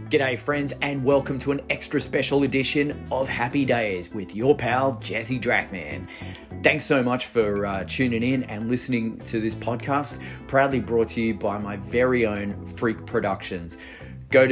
G'day friends, and welcome to an extra special edition of Happy Days with your pal Jesse Drachman. Thanks so much for tuning in and listening to this podcast, proudly brought to you by my very own Freak Productions. Go to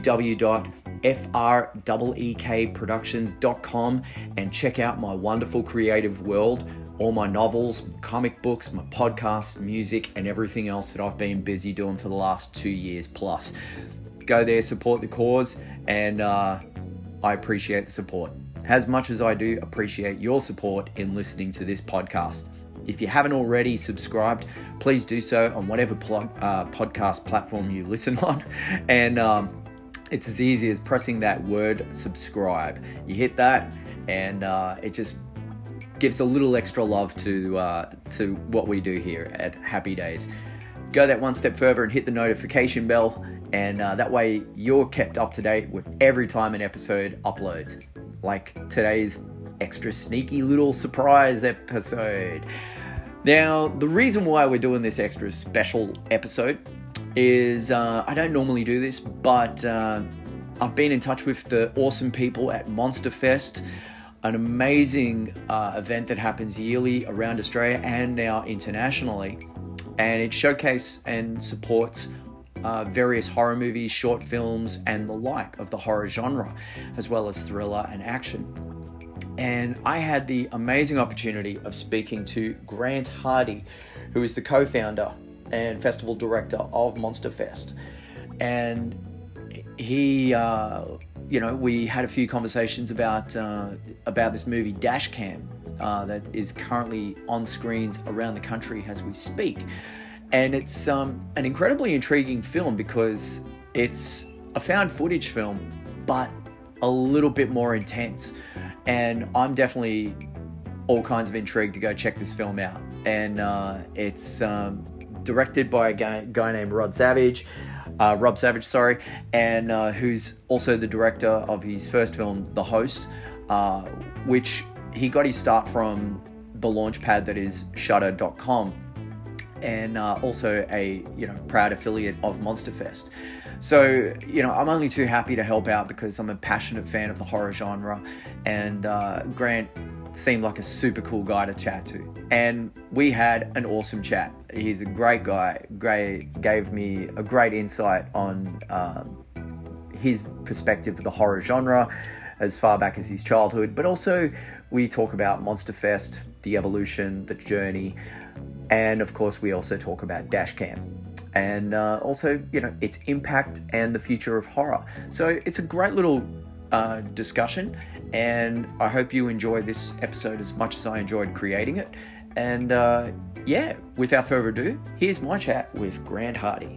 www.freekproductions.com and check out my wonderful creative world, all my novels, comic books, my podcasts, music, and everything else that I've been busy doing for the last 2 years plus. Go there, support the cause, and I appreciate the support. As much as I do appreciate your support in listening to this podcast. If you haven't already subscribed, please do so on whatever podcast platform you listen on. And it's as easy as pressing that word subscribe. You hit that, and it just gives a little extra love to what we do here at Happy Days. Go that one step further and hit the notification bell, and that way you're kept up to date with every time an episode uploads. Like today's extra sneaky little surprise episode. Now, the reason why we're doing this extra special episode is I don't normally do this, but I've been in touch with the awesome people at Monster Fest, an amazing event that happens yearly around Australia and now internationally. And it showcases and supports various horror movies, short films, and the like of the horror genre, as well as thriller and action. And I had the amazing opportunity of speaking to Grant Hardy, who is the co-founder and festival director of Monster Fest. And he, we had a few conversations about this movie Dashcam that is currently on screens around the country as we speak. And it's an incredibly intriguing film because it's a found footage film, but a little bit more intense. And I'm definitely all kinds of intrigued to go check this film out. And it's directed by a guy named Rob Savage, and who's also the director of his first film, The Host, which he got his start from the launch pad that is Shudder.com, and also a proud affiliate of Monster Fest. So I'm only too happy to help out because I'm a passionate fan of the horror genre, and Grant seemed like a super cool guy to chat to, and we had an awesome chat. He's a great guy. Gave me a great insight on his perspective of the horror genre as far back as his childhood, but also we talk about Monster Fest, the evolution, the journey, and of course we also talk about Dashcam and also its impact and the future of horror. So it's a great little discussion, and I hope you enjoy this episode as much as I enjoyed creating it. And without further ado, here's my chat with Grant Hardy.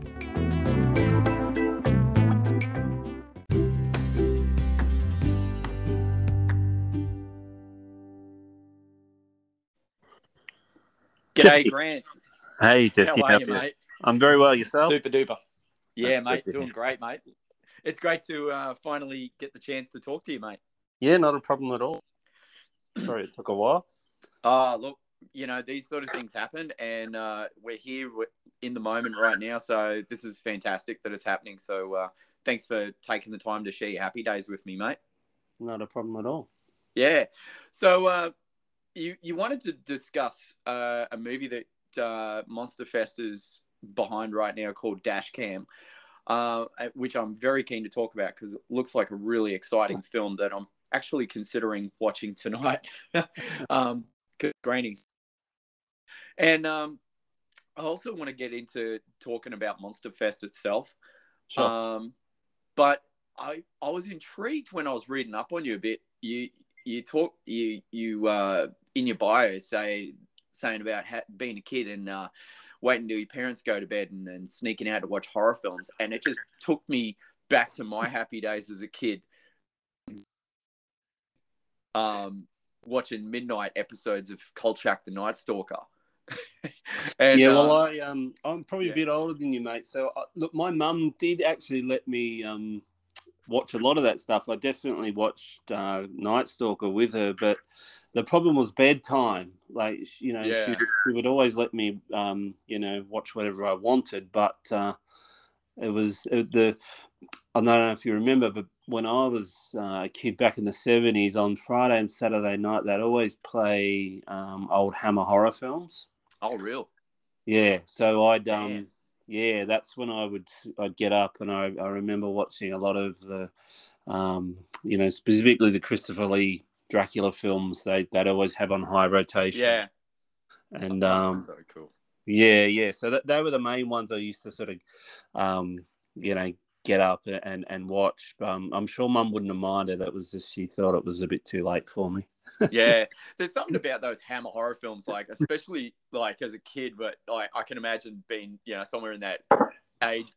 G'day, Grant. Hey, Jesse. How are you, mate? I'm very well. Yourself? Super duper. Yeah, That's mate. good to Doing hear. great, mate. It's great to finally get the chance to talk to you, mate. Yeah, not a problem at all. Sorry, it took a while. Look, these sort of things happen, and we're here in the moment right now, so this is fantastic that it's happening. So thanks for taking the time to share your happy days with me, mate. Not a problem at all. Yeah. So you wanted to discuss a movie that Monster Fest is behind right now called Dashcam, which I'm very keen to talk about because it looks like a really exciting film that I'm actually considering watching tonight. Graining. And I also want to get into talking about Monster Fest itself. Sure. But I was intrigued when I was reading up on you a bit. You in your bio saying about being a kid and waiting till your parents go to bed and sneaking out to watch horror films, and it just took me back to my happy days as a kid, watching midnight episodes of Kolchak the Night Stalker. And, I'm probably a bit older than you, mate. So, look, my mum did actually let me watch a lot of that stuff. I definitely watched Night Stalker with her, but the problem was bedtime. Like, she would always let me, watch whatever I wanted. But It was the I don't know if you remember, but when I was a kid back in the 70s, on Friday and Saturday night, they'd always play old Hammer horror films. Oh, real? Yeah, so Damn. yeah, that's when I'd get up, and I remember watching a lot of the, specifically the Christopher Lee Dracula films. They'd always have on high rotation, Yeah. and Oh, so cool. yeah. So they were the main ones I used to sort of, get up and watch. I'm sure Mum wouldn't have minded. It was just she thought it was a bit too late for me. Yeah, there's something about those Hammer horror films, like especially like as a kid, but like I can imagine being, somewhere in that age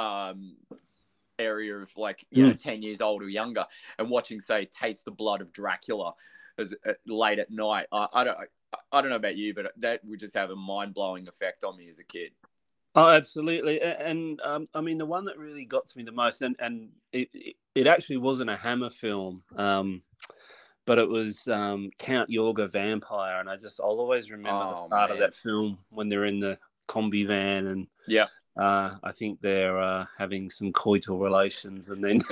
area of like 10 years old or younger, and watching, say, Taste the Blood of Dracula as late at night. I don't know about you, but that would just have a mind-blowing effect on me as a kid. Oh, absolutely. And I mean, the one that really got to me the most, and it actually wasn't a Hammer film, but it was Count Yorga Vampire. And I'll always remember the start of that film when they're in the combi van, and yeah, I think they're having some coital relations, and then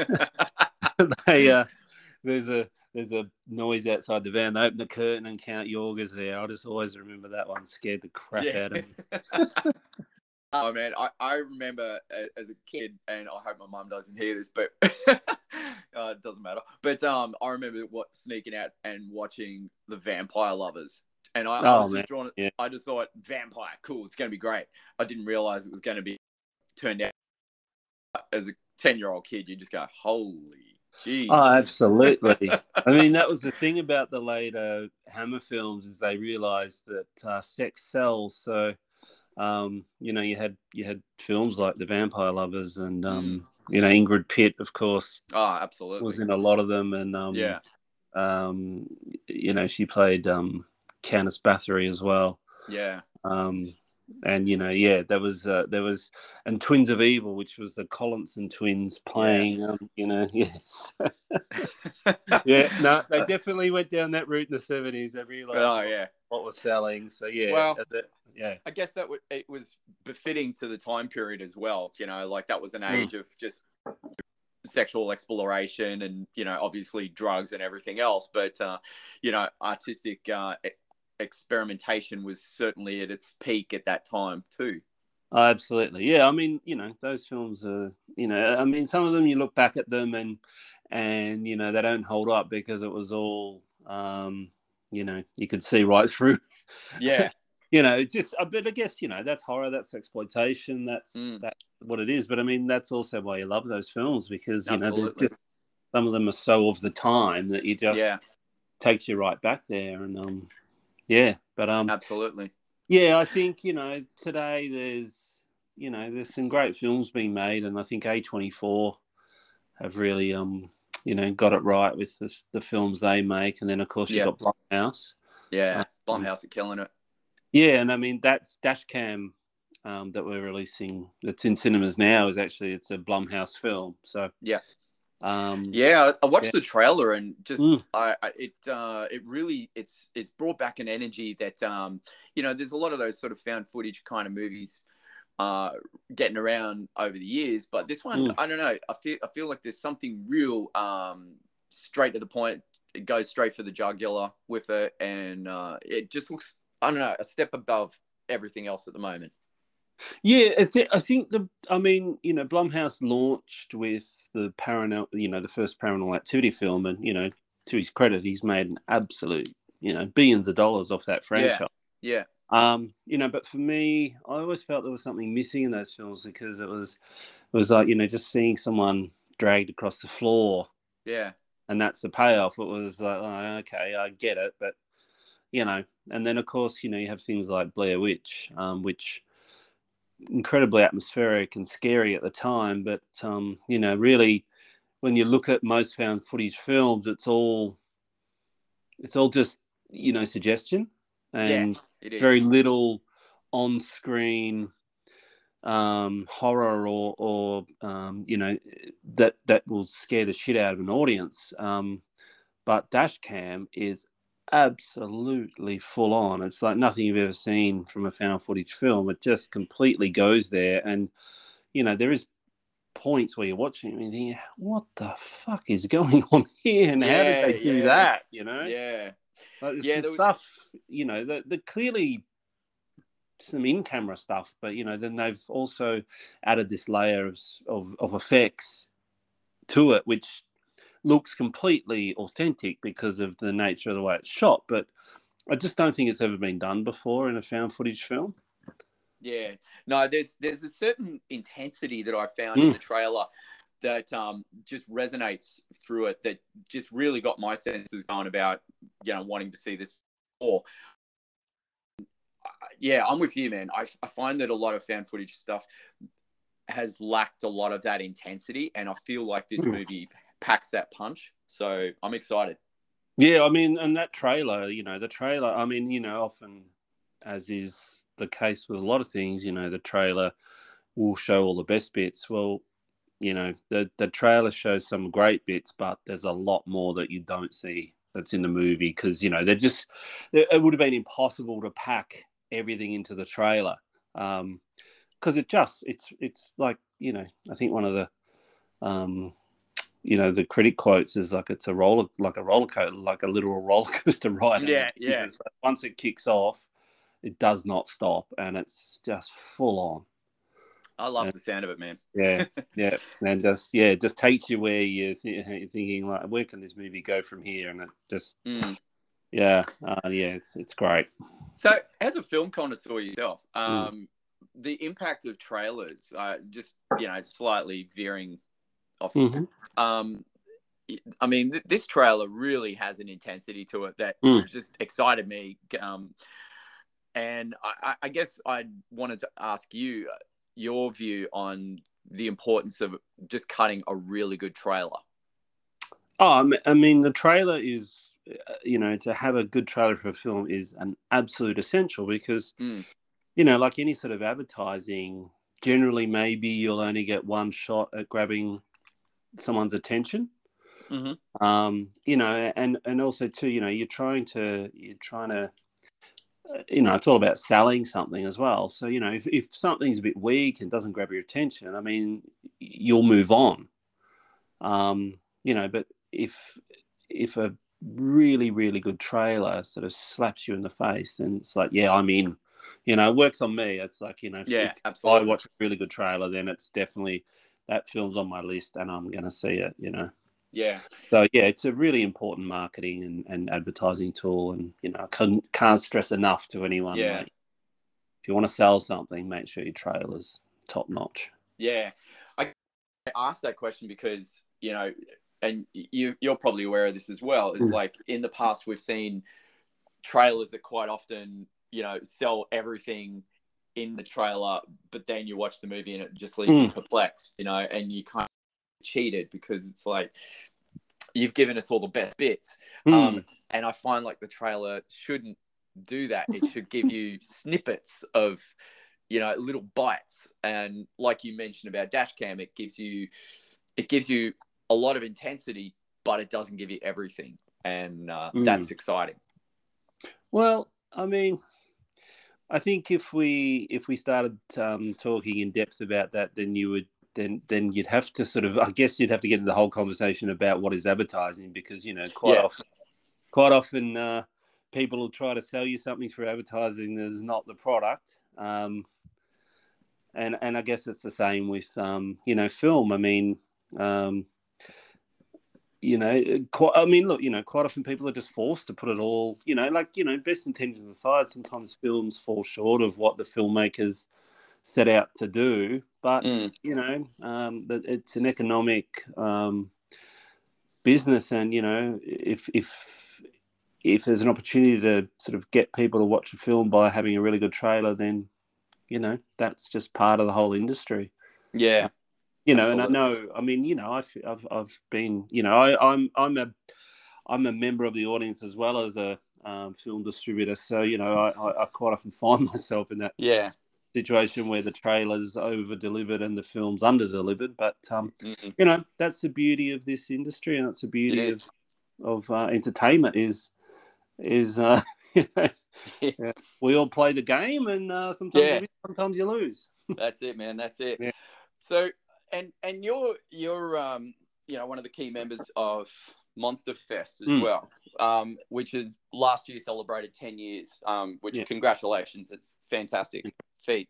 there's a noise outside the van. They open the curtain and Count Yorga's there. I just always remember that one. Scared the crap out of me. Oh man, I remember as a kid, and I hope my mum doesn't hear this, but it doesn't matter. But I remember sneaking out and watching The Vampire Lovers, and I was just drawn. Yeah. I just thought, vampire, cool, it's going to be great. I didn't realize it was going to be turned out. As a 10-year-old kid, you just go, holy jeez. Oh, absolutely. I mean, that was the thing about the later Hammer films, is they realized that sex sells. So you had films like The Vampire Lovers, and Ingrid Pitt, of course. Oh, absolutely. Was in a lot of them, and she played Countess Bathory as well. Yeah. And there was and Twins of Evil, which was the Collinson twins playing. Yes. Yeah, no, they definitely went down that route in the 70s. They realized what was selling. So I guess that it was befitting to the time period as well. Like that was an age of just sexual exploration and obviously drugs and everything else, but artistic experimentation was certainly at its peak at that time too. Oh, absolutely. Yeah, I mean, those films are, I mean, some of them you look back at them and they don't hold up because it was all you could see right through. Yeah. But I guess, that's horror, that's exploitation, that's what it is. But I mean, that's also why you love those films, because some of them are so of the time that you just takes you right back there. And absolutely. Yeah, I think, today there's some great films being made, and I think A24 have really, got it right with the films they make. And then, of course, you've got Blumhouse. Yeah, Blumhouse are killing it. Yeah, and I mean, that's Dashcam that we're releasing, that's in cinemas now, it's a Blumhouse film. So I watched the trailer, and just it really it's brought back an energy that there's a lot of those sort of found footage kind of movies getting around over the years, but this one I don't know, I feel like there's something real straight to the point. It goes straight for the jugular with it, and it just looks, I don't know, a step above everything else at the moment. Yeah, I think Blumhouse launched with the the first Paranormal Activity film, and to his credit, he's made an absolute billions of dollars off that franchise. Yeah. But for me, I always felt there was something missing in those films, because it was like just seeing someone dragged across the floor. Yeah. And that's the payoff. It was like, oh, okay, I get it, but and then of course you have things like Blair Witch, which incredibly atmospheric and scary at the time, but really, when you look at most found footage films, it's all just suggestion, and very little on-screen horror or that will scare the shit out of an audience. But Dashcam is absolutely full on. It's like nothing you've ever seen from a found footage film. It just completely goes there, and there is points where you're watching and you think, what the fuck is going on here, and how did they do that? You know, like, there's some stuff. You know, the clearly some in-camera stuff, but you know, then they've also added this layer of effects to it, which looks completely authentic because of the nature of the way it's shot. But I just don't think it's ever been done before in a found footage film. Yeah, no, there's a certain intensity that I found in the trailer that just resonates through it, that just really got my senses going about, you know, wanting to see this more. Yeah, I'm with you, man. I find that a lot of found footage stuff has lacked a lot of that intensity, and I feel like this movie packs that punch. So I'm excited. Yeah, I mean, and that trailer, you know, I mean, you know, often, as is the case with a lot of things, you know, the trailer will show all the best bits. Well, you know, the trailer shows some great bits, but there's a lot more that you don't see that's in the movie because, you know, it would have been impossible to pack everything into the trailer because it's like, you know, I think one of the you know, the critic quotes is like it's a roller coaster, like a literal roller coaster ride. Yeah. So once it kicks off, it does not stop, and it's just full on. I love the sound of it, man. Yeah, and just takes you where you're thinking like, where can this movie go from here? And it just, it's great. So, as a film connoisseur yourself, the impact of trailers, just, you know, slightly veering off. I mean, this trailer really has an intensity to it that just excited me. And I guess I wanted to ask you your view on the importance of just cutting a really good trailer. Oh, I mean, the trailer is, you know, to have a good trailer for a film is an absolute essential because, you know, like any sort of advertising, generally maybe you'll only get one shot at grabbing someone's attention. You know, and also too, you know, you're trying to, you know, it's all about selling something as well. So, you know, if something's a bit weak and doesn't grab your attention, I mean, you'll move on. You know, but if a really, really good trailer sort of slaps you in the face, then it's like, yeah, I'm in. You know, it works on me. It's like, you know, if absolutely. I watch a really good trailer, then it's definitely, that film's on my list and I'm going to see it, you know. Yeah. So, yeah, it's a really important marketing and advertising tool. And, you know, I can't stress enough to anyone. Yeah. Like, if you want to sell something, make sure your trailer's top notch. Yeah. I asked that question because, you know, and you're probably aware of this as well, is like in the past we've seen trailers that quite often, you know, sell everything in the trailer, but then you watch the movie and it just leaves you perplexed, you know, and you kind of cheated because it's like you've given us all the best bits. And I find like the trailer shouldn't do that. It should give you snippets of, you know, little bites. And like you mentioned about Dashcam, it gives you a lot of intensity, but it doesn't give you everything. And that's exciting. Well, I mean, I think if we started talking in depth about that, then you would then you'd have to sort of, I guess you'd have to get into the whole conversation about what is advertising, because, you know, quite often people will try to sell you something through advertising that is not the product. And I guess it's the same with you know, film. I mean, you know, quite often people are just forced to put it all, you know, like, you know, best intentions aside, sometimes films fall short of what the filmmakers set out to do. But, you know, it's an economic business. And, you know, if there's an opportunity to sort of get people to watch a film by having a really good trailer, then, you know, that's just part of the whole industry. Yeah. You know, absolutely. And I know, I mean, you know, I've been, you know, I'm a member of the audience as well as a film distributor. So, you know, I quite often find myself in that situation where the trailer's over-delivered and the film's under-delivered. But, you know, that's the beauty of this industry, and that's the beauty of entertainment is you know, we all play the game, and sometimes you win, sometimes you lose. That's it, man. That's it. Yeah. So And you're one of the key members of Monster Fest as well, which is last year celebrated 10 years, which congratulations, it's fantastic feat.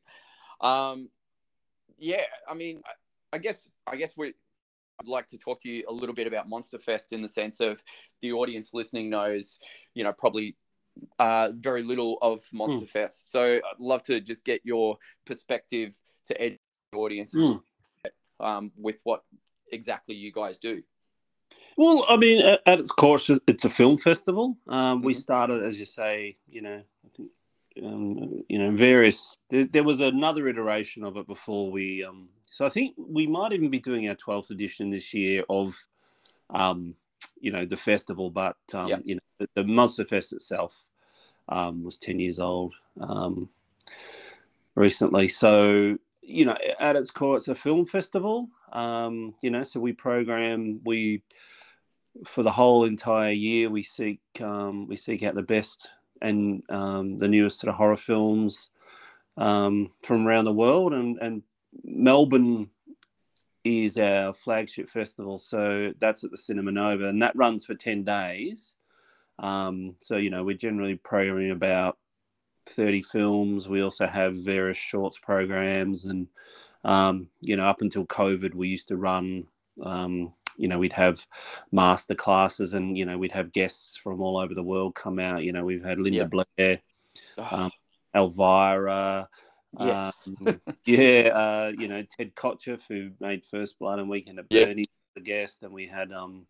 Yeah, I mean, I guess I'd like to talk to you a little bit about Monster Fest in the sense of the audience listening knows, probably very little of Monster Fest. So I'd love to just get your perspective to educate the audience with what exactly you guys do. Well, I mean, at its core, it's a film festival. We started, as you say, I think, various. There was another iteration of it before we. So I think we might even be doing our 12th edition this year of, the festival. But the Monster Fest itself was 10 years old recently. So at its core, it's a film festival. So we program for the whole entire year. We seek out the best and the newest sort of horror films from around the world, and Melbourne is our flagship festival. So that's at the Cinema Nova, and that runs for 10 days. So we're generally programming about 30 films. We also have various shorts programs, and up until COVID, we used to run. We'd have master classes, and we'd have guests from all over the world come out. We've had Linda Blair, Elvira, yes, Ted Kotcheff, who made First Blood and Weekend at Bernie's, the guest, and we had up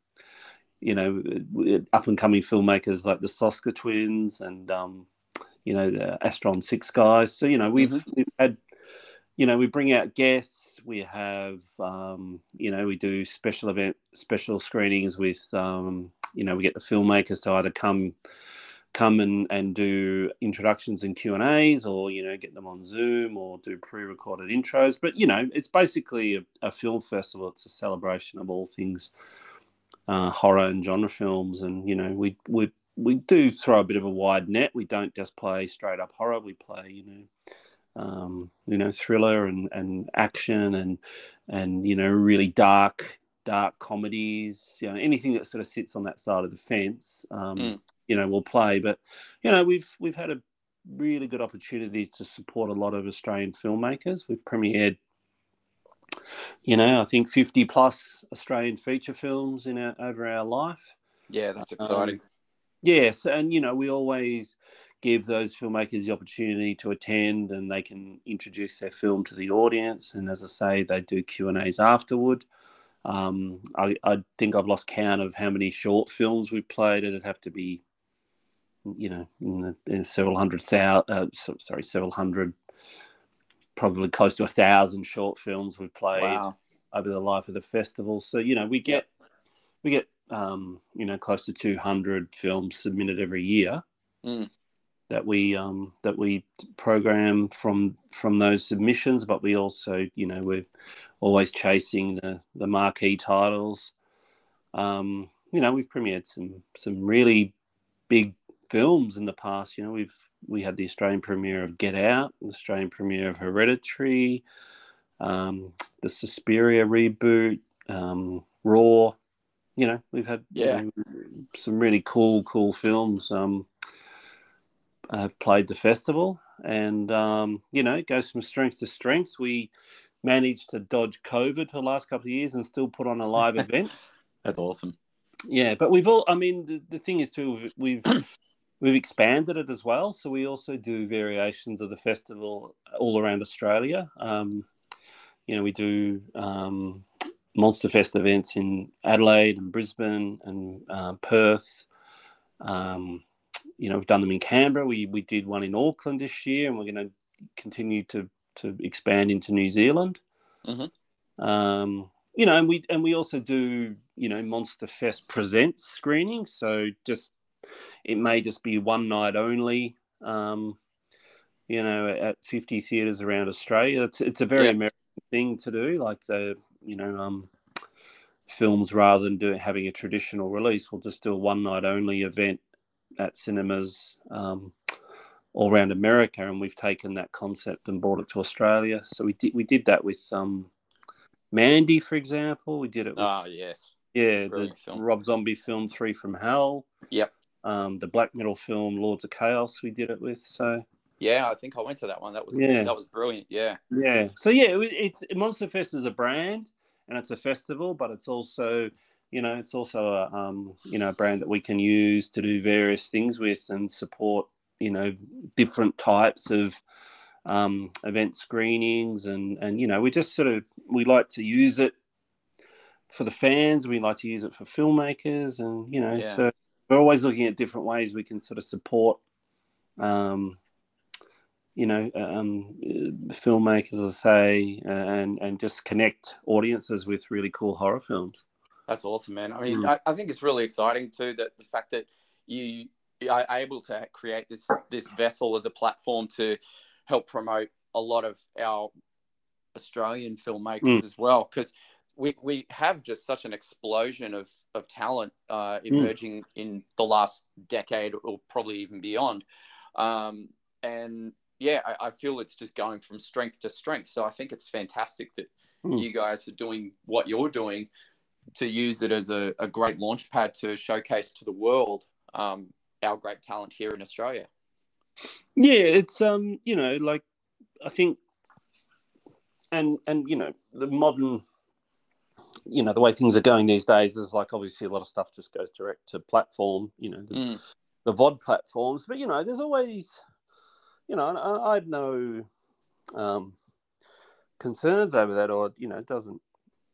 and coming filmmakers like the Soska twins and the Astron Six guys. So we've had. We bring out guests. We have, we do special screenings with, we get the filmmakers to either come and do introductions and Q&As, or get them on Zoom or do pre-recorded intros. But it's basically a film festival. It's a celebration of all things horror and genre films, and we do throw a bit of a wide net. We don't just play straight up horror. We play thriller and action and really dark comedies, anything that sort of sits on that side of the fence, we'll play. But we've had a really good opportunity to support a lot of Australian filmmakers. We've premiered I think 50 plus Australian feature films over our life. Yeah, that's exciting. Yes, and we always give those filmmakers the opportunity to attend, and they can introduce their film to the audience. And as I say, they do Q&As afterward. I think I've lost count of how many short films we've played. It'd have to be, in several hundred, probably close to 1,000 short films we've played over the life of the festival. So we get close to 200 films submitted every year. That we program from those submissions, but we also, we're always chasing the marquee titles. We've premiered some really big films in the past. We had the Australian premiere of Get Out, the Australian premiere of Hereditary, the Suspiria reboot, Raw. We've had some really cool films. Have played the festival, and it goes from strength to strength. We managed to dodge COVID for the last couple of years and still put on a live event. That's awesome. Yeah, but the thing is too, we've expanded it as well. So we also do variations of the festival all around Australia. We do Monster Fest events in Adelaide and Brisbane and Perth. We've done them in Canberra. We did one in Auckland this year, and we're going to continue to expand into New Zealand. And we also do Monster Fest Presents screenings. So it may just be one night only. At 50 theatres around Australia. It's a very American thing to do, like films, rather than having a traditional release. We'll just do a one night only event at cinemas all around America, and we've taken that concept and brought it to Australia. So we did that with Mandy, for example. We did it with yes, the film. Rob Zombie film 3 from Hell. Yep. The black metal film Lords of Chaos. We did it with. So yeah, I think I went to that one. That was brilliant. Yeah. Yeah. So yeah, it's Monsterfest is a brand and it's a festival, but it's also a brand that we can use to do various things with and support different types of event screenings and we like to use it for the fans. We like to use it for filmmakers, and so we're always looking at different ways we can sort of support filmmakers, as I say, and just connect audiences with really cool horror films. That's awesome, man. I mean, I think it's really exciting too, that the fact that you are able to create this vessel as a platform to help promote a lot of our Australian filmmakers as well, because we have just such an explosion of talent emerging in the last decade or probably even beyond. And yeah, I feel it's just going from strength to strength. So I think it's fantastic that you guys are doing what you're doing to use it as a great launch pad to showcase to the world our great talent here in Australia. Yeah, it's like I think, and the modern, the way things are going these days is like obviously a lot of stuff just goes direct to platform, the VOD platforms, but there's always. I have no concerns over that, or it doesn't.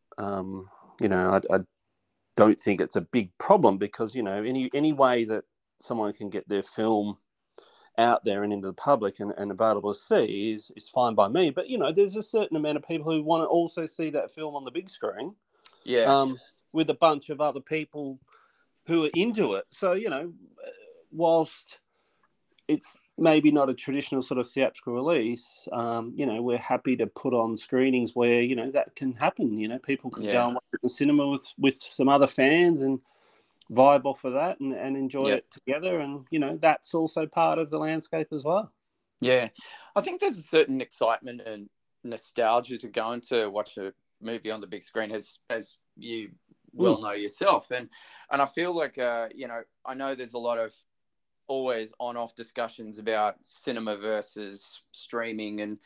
I don't think it's a big problem because any way that someone can get their film out there and into the public and available to see is fine by me. But there's a certain amount of people who want to also see that film on the big screen, with a bunch of other people who are into it. So whilst it's maybe not a traditional sort of theatrical release, we're happy to put on screenings where, that can happen. People can go and watch it in the cinema with some other fans and vibe off of that and enjoy it together. And, that's also part of the landscape as well. Yeah. I think there's a certain excitement and nostalgia to going to watch a movie on the big screen, as you well know yourself. And I feel like, I know there's a lot of always on-off discussions about cinema versus streaming, and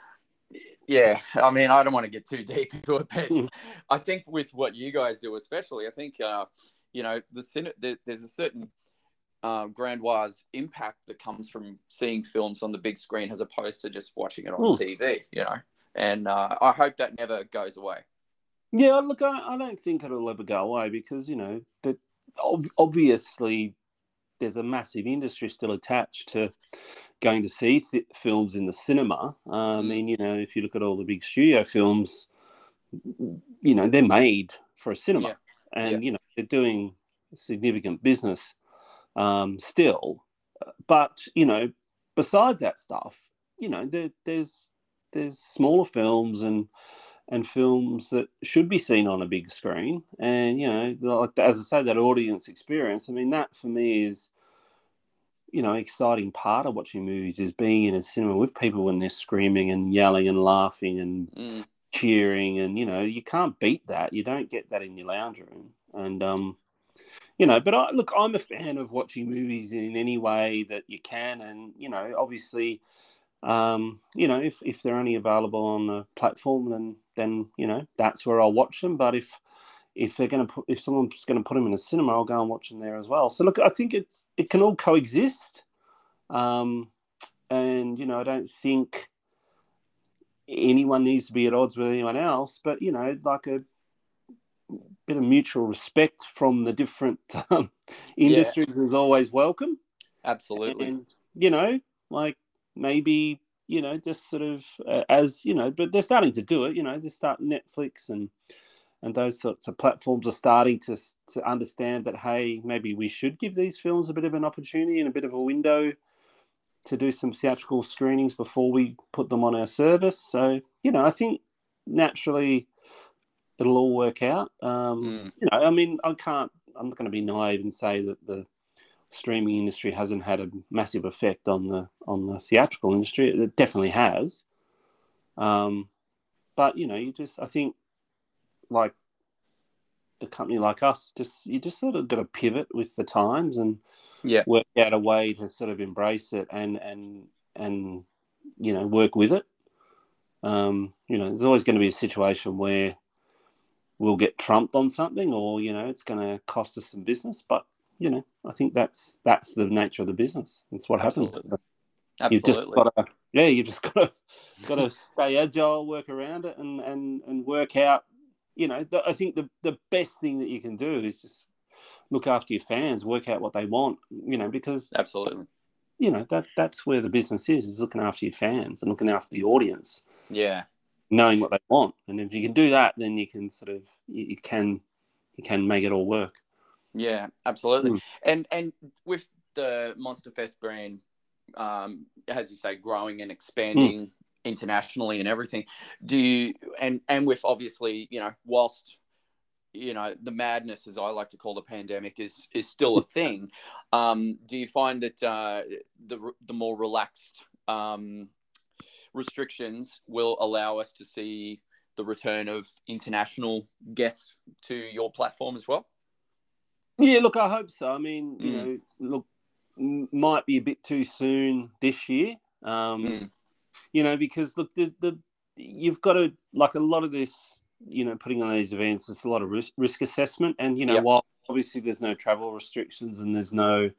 I mean, I don't want to get too deep into it, but I think with what you guys do, especially, I think there's a certain grandiose impact that comes from seeing films on the big screen as opposed to just watching it on TV, and I hope that never goes away. Yeah, look, I don't think it'll ever go away because that obviously there's a massive industry still attached to going to see films in the cinema. I mean, if you look at all the big studio films, they're made for a cinema, and they're doing significant business still. But besides that stuff, there's smaller films and films that should be seen on a big screen. And, like, as I say, that audience experience, I mean, that for me is, exciting part of watching movies is being in a cinema with people when they're screaming and yelling and laughing and cheering. And, you can't beat that. You don't get that in your lounge room. And, but I'm a fan of watching movies in any way that you can. And, obviously, if they're only available on the platform, then that's where I'll watch them. But if someone's going to put them in a cinema, I'll go and watch them there as well. So look, I think it can all coexist, and I don't think anyone needs to be at odds with anyone else. But like a bit of mutual respect from the different industries is always welcome. Absolutely, and like. Maybe, just sort of but they're starting to do it, Netflix and those sorts of platforms are starting to understand that, hey, maybe we should give these films a bit of an opportunity and a bit of a window to do some theatrical screenings before we put them on our service. So, I think naturally it'll all work out. I mean, I'm not going to be naive and say that the streaming industry hasn't had a massive effect on the theatrical industry. It definitely has. But I think like a company like us, you just sort of got to pivot with the times and work out a way to sort of embrace it and work with it. There's always going to be a situation where we'll get trumped on something, or it's going to cost us some business. But I think that's the nature of the business. It's what happens. Absolutely. You've just got to stay agile, work around it, and work out. I think the best thing that you can do is just look after your fans, work out what they want. Because absolutely, that's where the business is looking after your fans and looking after the audience. Yeah, knowing what they want, and if you can do that, then you can sort of you can make it all work. Yeah, absolutely. And with the Monster Fest brand, as you say, growing and expanding internationally and everything, do you and with obviously whilst the madness, as I like to call the pandemic, is still a thing, do you find that the more relaxed restrictions will allow us to see the return of international guests to your platform as well? Yeah, look, I hope so. I mean, might be a bit too soon this year, because look, you've got to, like, a lot of this, putting on these events, it's a lot of risk assessment, and while obviously there's no travel restrictions and there's no,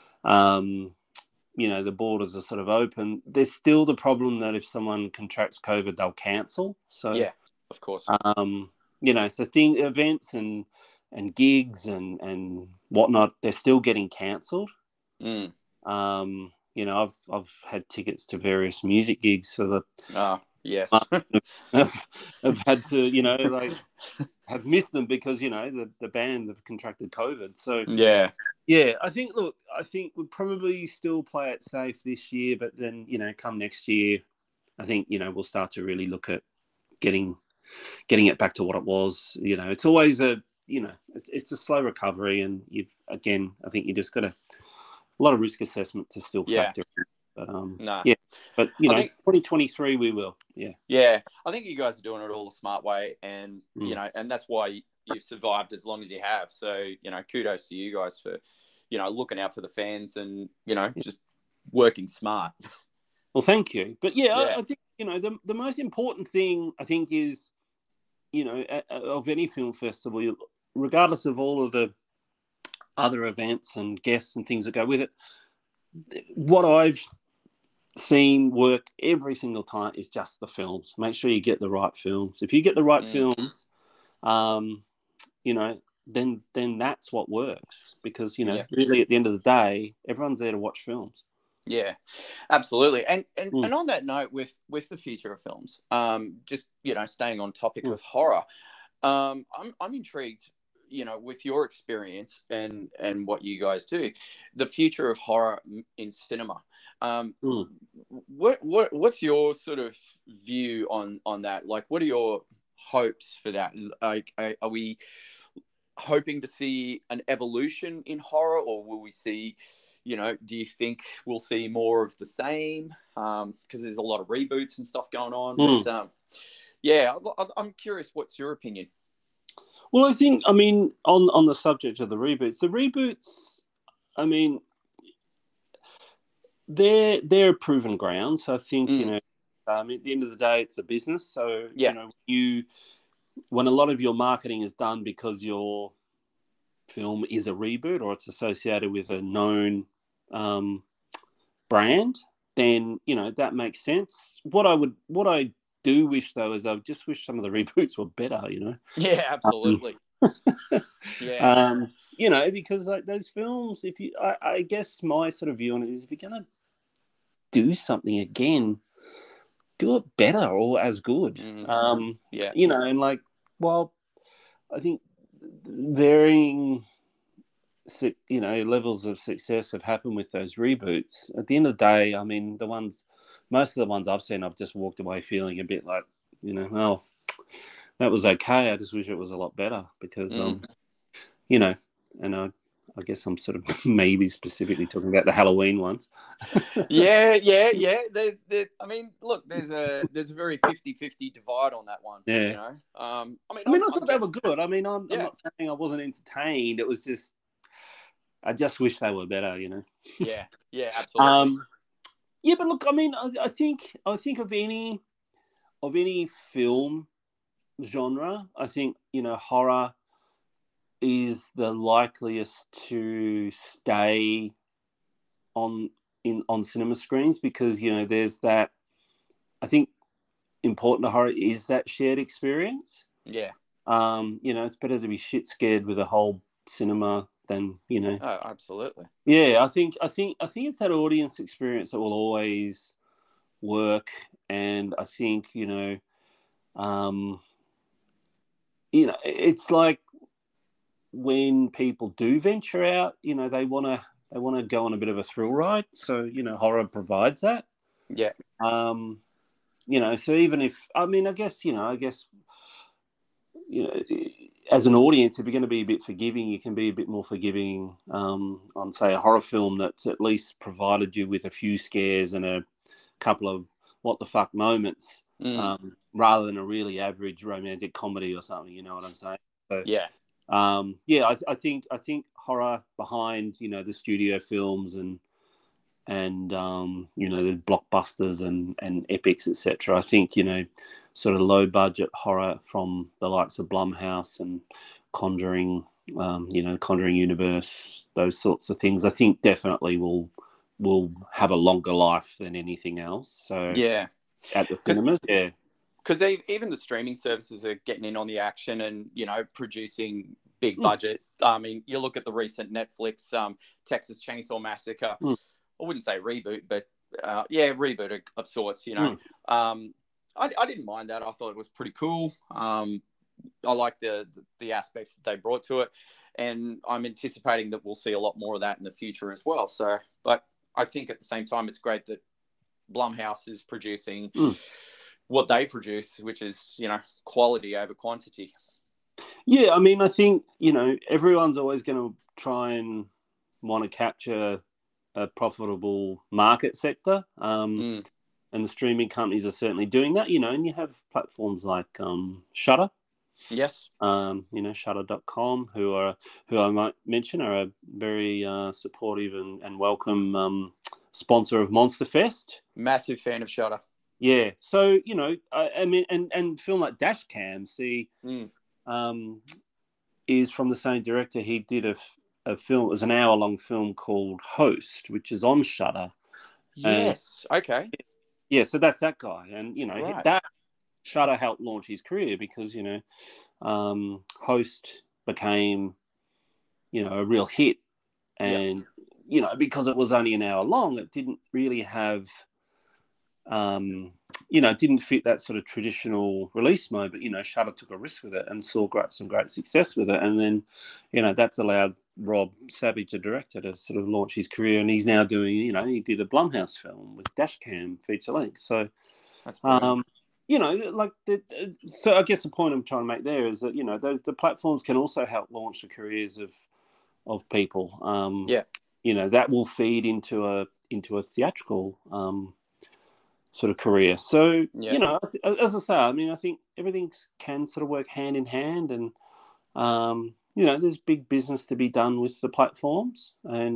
the borders are sort of open, there's still the problem that if someone contracts COVID, they'll cancel. So yeah, of course. So events and gigs and whatnot, they're still getting cancelled. I've had tickets to various music gigs, so that yes, I've had to have missed them because the band have contracted COVID. So I think we'll probably still play it safe this year, but then come next year, I think we'll start to really look at getting it back to what it was. It's always it's a slow recovery, and I think you just got a lot of risk assessment to still factor in. But but 2023 we will. Yeah, I think you guys are doing it all the smart way, and and that's why you've survived as long as you have. So kudos to you guys for looking out for the fans and just working smart. Well, thank you. But I think the most important thing, I think, is of any film festival, regardless of all of the other events and guests and things that go with it, what I've seen work every single time is just the films. Make sure you get the right films. If you get the right films, then that's what works, because really at the end of the day, everyone's there to watch films. Yeah, absolutely. And on that note, with the future of films, just staying on topic of horror, I'm intrigued, with your experience and what you guys do, the future of horror in cinema. What's your sort of view on that? Like, what are your hopes for that? Like, are we hoping to see an evolution in horror, or will we see, do you think we'll see more of the same? Because there's a lot of reboots and stuff going on. But I'm curious, what's your opinion? Well, I think, on the subject of the reboots, they're a proven ground. So I think, at the end of the day, it's a business. So, when a lot of your marketing is done because your film is a reboot or it's associated with a known brand, then, that makes sense. What I do wish, though, is I just wish some of the reboots were better, Yeah, absolutely. Because like those films, I guess my sort of view on it is, if you're going to do something again, do it better or as good. And like, well, I think varying, levels of success have happened with those reboots. At the end of the day, most of the ones I've seen, I've just walked away feeling a bit like, oh, that was okay. I just wish it was a lot better, because, and I guess I'm sort of maybe specifically talking about the Halloween ones. Yeah. I mean, look, there's a very 50-50 divide on that one. Yeah. You know, I thought they were good. I mean, I'm not saying I wasn't entertained. It was just, I just wish they were better. You know. Yeah. Absolutely. Yeah, but look, I mean, I think of any film genre, I think, horror is the likeliest to stay on cinema screens because, there's that, I think important to horror is that shared experience. Yeah. It's better to be shit scared with a whole cinema than, Oh, absolutely. Yeah, I think it's that audience experience that will always work. And I think, it's like when people do venture out, they want to go on a bit of a thrill ride. So, horror provides that. Yeah. So even if, I guess, as an audience, if you're going to be a bit forgiving, you can be a bit more forgiving on, say, a horror film that's at least provided you with a few scares and a couple of what the fuck moments, rather than a really average romantic comedy or something. You know what I'm saying? So, yeah. I think horror behind the studio films and the blockbusters and epics, etc. I think sort of low budget horror from the likes of Blumhouse and Conjuring, Conjuring universe, those sorts of things. I think definitely will have a longer life than anything else. So yeah, at the cinemas, yeah. Because even the streaming services are getting in on the action and, producing big budget. I mean, you look at the recent Netflix Texas Chainsaw Massacre. I wouldn't say reboot, but reboot of sorts, I didn't mind that. I thought it was pretty cool. I like the aspects that they brought to it. And I'm anticipating that we'll see a lot more of that in the future as well. So, but I think at the same time, it's great that Blumhouse is producing what they produce, which is, quality over quantity. Yeah, I think, everyone's always going to try and want to capture a profitable market sector. And the streaming companies are certainly doing that, and you have platforms like Shudder. Yes. Shudder.com, who I might mention are a very supportive and welcome sponsor of Monster Fest. Massive fan of Shudder. Yeah. So, and film like Dashcam, is from the same director. He did a film, it was an hour-long film called Host, which is on Shudder. Yes. Okay. Yeah, so that's that guy. And, right. that Shudder helped launch his career because, Host became, a real hit. And, because it was only an hour long, it didn't really have, didn't fit that sort of traditional release mode. But, Shudder took a risk with it and saw some great success with it. And then, that's allowed Rob Savage, the director, to sort of launch his career. And he's now doing, he did a Blumhouse film with Dashcam feature length. So, that's brilliant. So I guess the point I'm trying to make there is that, the platforms can also help launch the careers of people. That will feed into a theatrical sort of career. So, as I say, I think everything can sort of work hand in hand, and there's big business to be done with the platforms, and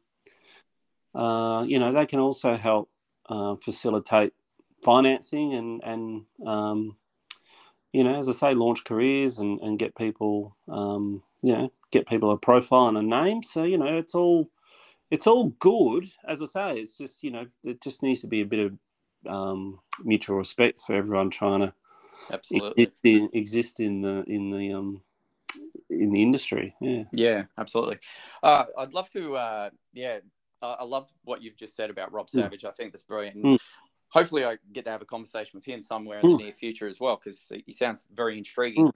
they can also help facilitate financing and as I say, launch careers and get people get people a profile and a name. So it's all good. As I say, it's just it just needs to be a bit of mutual respect for everyone trying to absolutely exist in the industry. Yeah, absolutely. I'd love to I love what you've just said about Rob Savage. I think that's brilliant. Hopefully I get to have a conversation with him somewhere in the near future as well, because he sounds very intriguing.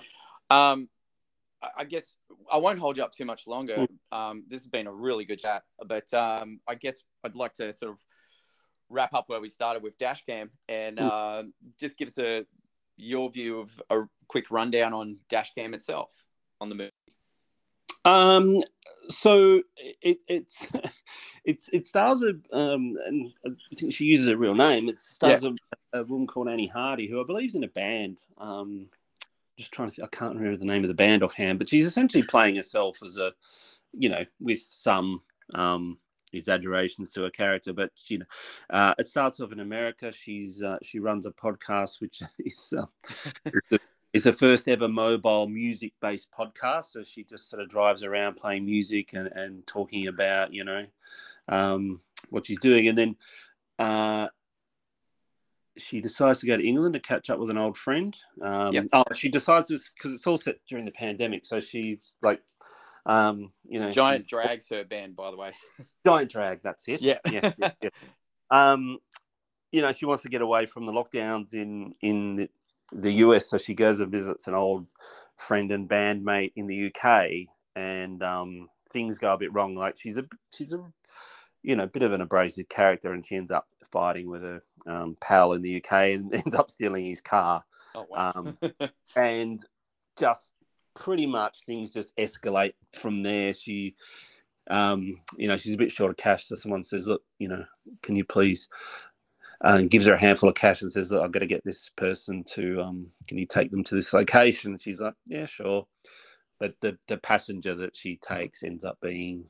I guess I won't hold you up too much longer. This has been a really good chat, but I guess I'd like to sort of wrap up where we started with Dashcam and just give us your view of a quick rundown on Dashcam itself, on the movie. So it stars and I think she uses a real name. It stars a woman called Annie Hardy, who I believe is in a band. Just trying to think, I can't remember the name of the band offhand, but she's essentially playing herself as a, with some exaggerations to her character. But it starts off in America. She runs a podcast, which is her first ever mobile music-based podcast. So she just sort of drives around playing music and talking about, what she's doing. And then she decides to go to England to catch up with an old friend. She decides this because it's all set during the pandemic. So she's like, Giant Drag's her band, by the way. Giant Drag, that's it. Yeah. Yeah. She wants to get away from the lockdowns in the US, so she goes and visits an old friend and bandmate in the UK, and things go a bit wrong. Like she's a bit of an abrasive character, and she ends up fighting with her pal in the UK and ends up stealing his car. Oh, wow. And just pretty much things just escalate from there. She she's a bit short of cash, so someone says, look, can you please, and gives her a handful of cash and says, look, I've got to get this person to, can you take them to this location? And she's like, yeah, sure. But the passenger that she takes ends up being,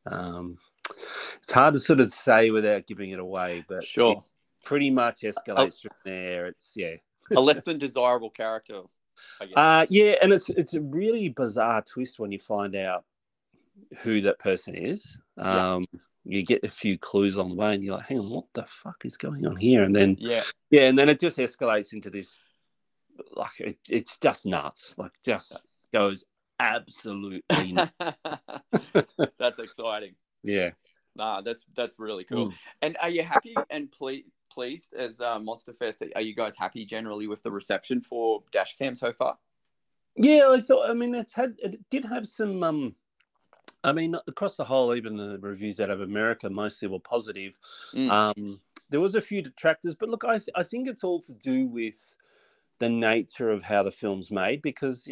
it's hard to sort of say without giving it away, but sure, it pretty much escalates from there. It's, a less than desirable character, I guess. And it's a really bizarre twist when you find out who that person is. You get a few clues on the way, and you're like, "Hang on, what the fuck is going on here?" And then, and then it just escalates into this, like it's just nuts. Like, just goes absolutely nuts. That's exciting. Yeah, that's really cool. And are you happy and pleased as Monster Fest? Are you guys happy generally with the reception for Dashcam so far? Yeah, I thought. I mean, it did have some. Across the whole, even the reviews out of America mostly were positive. There was a few detractors, but look, I think it's all to do with the nature of how the film's made, because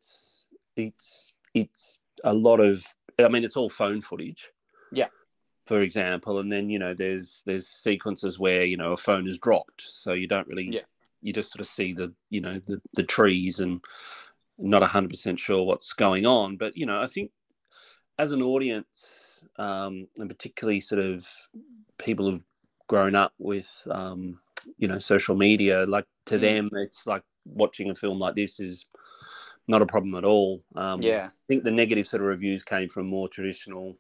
it's a lot of. It's all phone footage. Yeah. For example, and then there's sequences where a phone is dropped, so you don't really. You just sort of see the trees and not 100% sure what's going on, but I think, as an audience, and particularly sort of people who've grown up with, social media, like to them, it's like watching a film like this is not a problem at all. I think the negative sort of reviews came from more traditional,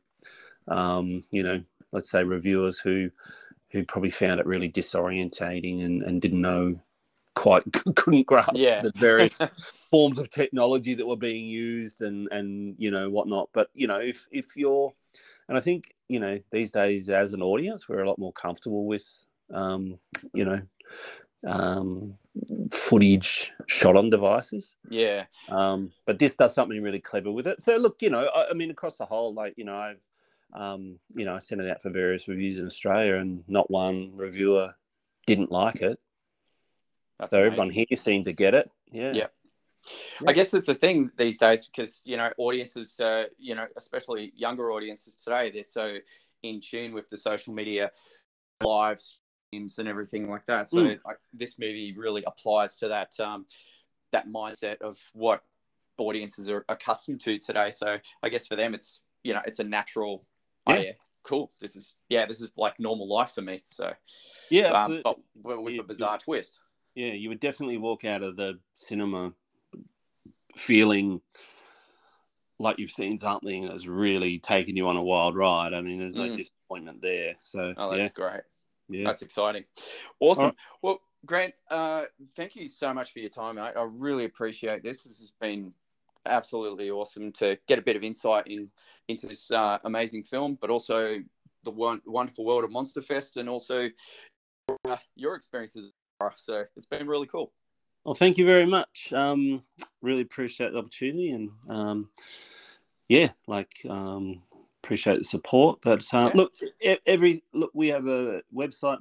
let's say reviewers who probably found it really disorientating and didn't know, quite couldn't grasp the various forms of technology that were being used and whatnot. But if you're, and I think these days as an audience we're a lot more comfortable with footage shot on devices. But this does something really clever with it. So look, across the whole, like I've I sent it out for various reviews in Australia, and not one reviewer didn't like it. So amazing. Everyone here seemed to get it. Yeah. I guess it's a thing these days because, audiences, especially younger audiences today, they're so in tune with the social media live streams and everything like that. So this movie really applies to that that mindset of what audiences are accustomed to today. So I guess for them, it's, it's a natural, cool. This is like normal life for me. So but with a bizarre twist. Yeah, you would definitely walk out of the cinema feeling like you've seen something that's really taken you on a wild ride. I mean, there's no disappointment there. So, that's great. Yeah, that's exciting. Awesome. Right. Well, Grant, thank you so much for your time, mate. I really appreciate this. This has been absolutely awesome to get a bit of insight into this amazing film, but also the wonderful world of Monster Fest, and also your experiences. So it's been really cool. Well, thank you very much. Really appreciate the opportunity, and appreciate the support. But look, we have a website,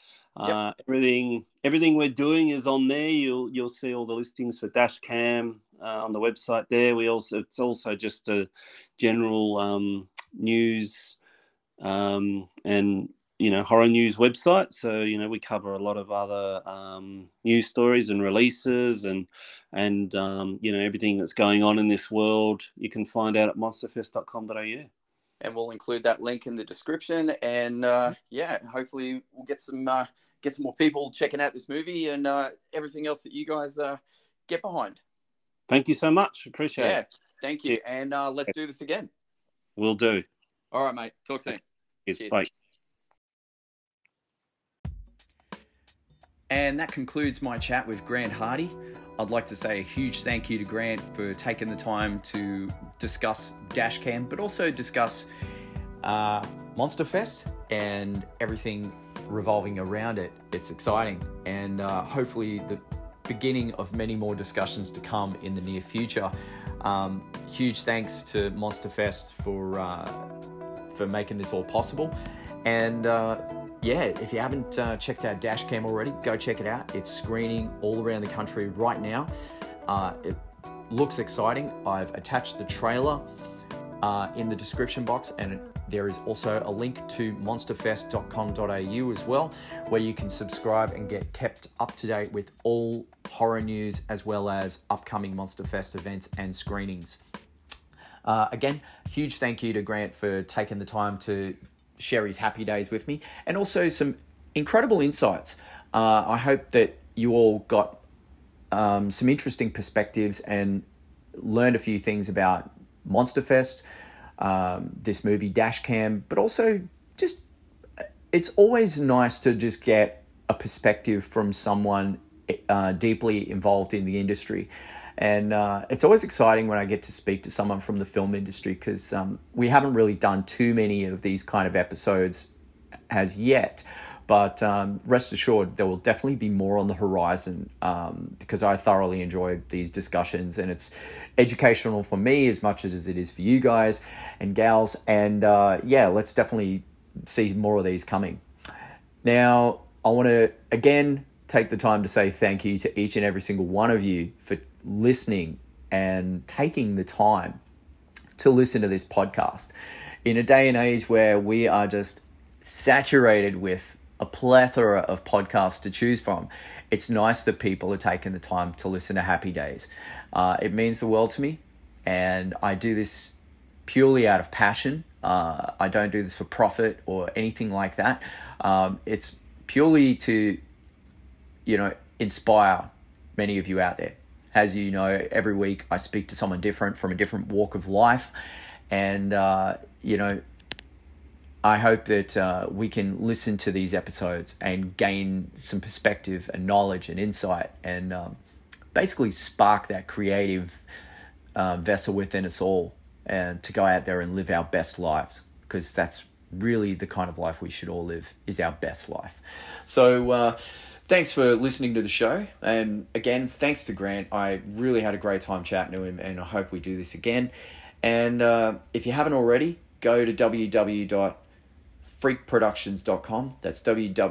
monsterfest.com.au. Everything we're doing is on there. You'll see all the listings for Dashcam, on the website there. It's also just a general news and horror news website. So we cover a lot of other news stories and releases and everything that's going on in this world. You can find out at monsterfest.com.au. And we'll include that link in the description. And hopefully we'll get some more people checking out this movie and everything else that you guys get behind. Thank you so much. Appreciate it. Thank you. And let's do this again. Will do. All right, mate. Talk soon. Cheers. Bye. And that concludes my chat with Grant Hardy. I'd like to say a huge thank you to Grant for taking the time to discuss Dashcam, but also discuss Monsterfest and everything revolving around it. It's exciting, and hopefully the beginning of many more discussions to come in the near future. Huge thanks to Monsterfest for making this all possible. And if you haven't checked out Dashcam already, go check it out. It's screening all around the country right now. It looks exciting. I've attached the trailer in the description box, and there is also a link to monsterfest.com.au as well, where you can subscribe and get kept up to date with all horror news as well as upcoming Monsterfest events and screenings. Again, huge thank you to Grant for taking the time to share his happy days with me, and also some incredible insights. I hope that you all got some interesting perspectives and learned a few things about Monsterfest, this movie Dashcam, but also just, it's always nice to just get a perspective from someone deeply involved in the industry. And it's always exciting when I get to speak to someone from the film industry, because we haven't really done too many of these kind of episodes as yet. But rest assured, there will definitely be more on the horizon, because I thoroughly enjoy these discussions, and it's educational for me as much as it is for you guys and gals. And let's definitely see more of these coming. Now, I want to, again, take the time to say thank you to each and every single one of you for listening and taking the time to listen to this podcast. In a day and age where we are just saturated with a plethora of podcasts to choose from, it's nice that people are taking the time to listen to Happy Days. It means the world to me, and I do this purely out of passion. I don't do this for profit or anything like that. It's purely to inspire many of you out there. As you know, every week I speak to someone different from a different walk of life. And, I hope that we can listen to these episodes and gain some perspective and knowledge and insight, and basically spark that creative vessel within us all, and to go out there and live our best lives, because that's really the kind of life we should all live, is our best life. So, thanks for listening to the show. And again, thanks to Grant. I really had a great time chatting to him, and I hope we do this again. And if you haven't already, go to www.freekproductions.com. That's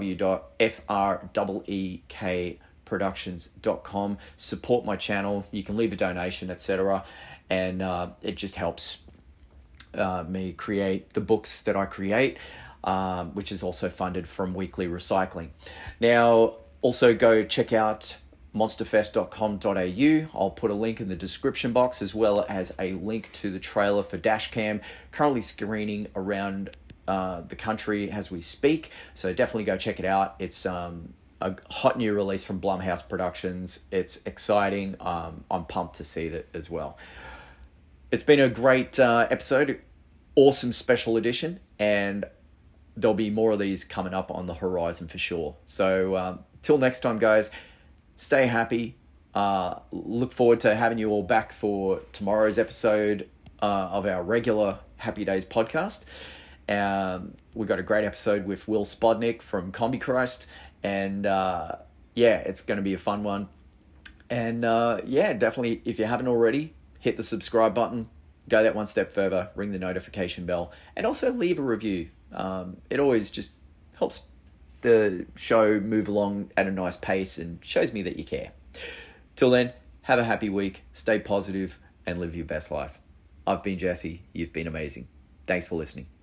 www.freekproductions.com. Support my channel. You can leave a donation, etc. And it just helps me create the books that I create, which is also funded from weekly recycling. Now, also go check out monsterfest.com.au. I'll put a link in the description box, as well as a link to the trailer for Dashcam, currently screening around the country as we speak. So definitely go check it out. It's a hot new release from Blumhouse Productions. It's exciting. I'm pumped to see that as well. It's been a great episode, awesome special edition, and there'll be more of these coming up on the horizon for sure. So till next time, guys, stay happy. Look forward to having you all back for tomorrow's episode of our regular Happy Days podcast. We got a great episode with Will Spodnick from Combi Christ, and it's going to be a fun one. And definitely, if you haven't already, hit the subscribe button, go that one step further, ring the notification bell, and also leave a review. It always just helps the show move along at a nice pace and shows me that you care. Till then, Have a happy week, stay positive, and live your best life. I've been Jesse. You've been amazing. Thanks for listening.